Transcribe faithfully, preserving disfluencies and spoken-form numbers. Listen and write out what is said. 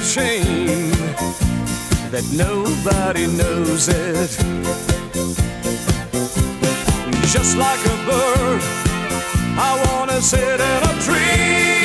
shame that nobody knows it. Just like a bird, I wanna sit in a tree.